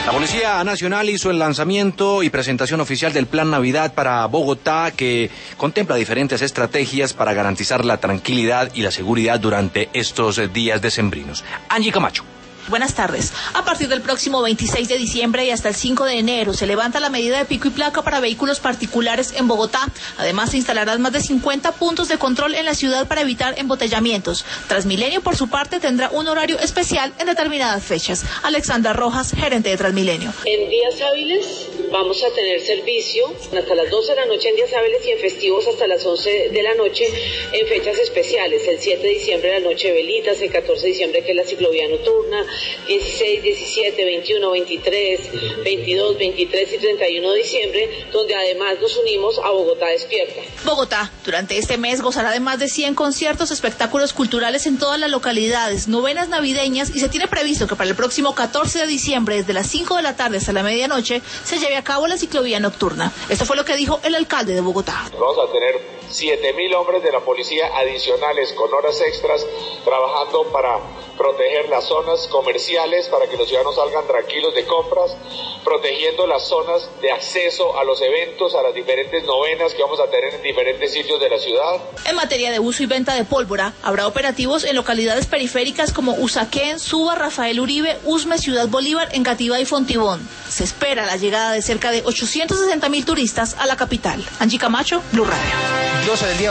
La Policía Nacional hizo el lanzamiento y presentación oficial del Plan Navidad para Bogotá, que contempla diferentes estrategias para garantizar la tranquilidad y la seguridad durante estos días decembrinos. Angie Camacho. Buenas tardes. A partir del próximo 26 de diciembre y hasta el 5 de enero se levanta la medida de pico y placa para vehículos particulares en Bogotá. Además, se instalarán más de 50 puntos de control en la ciudad para evitar embotellamientos. Transmilenio, por su parte, tendrá un horario especial en determinadas fechas. Alexandra Rojas, gerente de Transmilenio. En días hábiles vamos a tener servicio hasta las 12 de la noche en días hábiles y en festivos hasta las 11 de la noche en fechas especiales. El 7 de diciembre la noche de velitas, el 14 de diciembre que es la ciclovía nocturna, 16, 17, 21, 23, 22, 23 y 31 de diciembre, donde además nos unimos a Bogotá Despierta. Bogotá, durante este mes, gozará de más de 100 conciertos, espectáculos culturales en todas las localidades, novenas navideñas, y se tiene previsto que para el próximo 14 de diciembre, desde las 5 de la tarde hasta la medianoche, se lleve a cabo la ciclovía nocturna. Esto fue lo que dijo el alcalde de Bogotá. Vamos a tener 7.000 hombres de la policía adicionales con horas extras trabajando para proteger las zonas comerciales para que los ciudadanos salgan tranquilos de compras, protegiendo las zonas de acceso a los eventos, a las diferentes novenas que vamos a tener en diferentes sitios de la ciudad. En materia de uso y venta de pólvora, habrá operativos en localidades periféricas como Usaquén, Suba, Rafael Uribe, Usme, Ciudad Bolívar, Engativá y Fontibón. Se espera la llegada de cerca de 860.000 turistas a la capital. Angie Camacho, Blue Radio. 12 del día.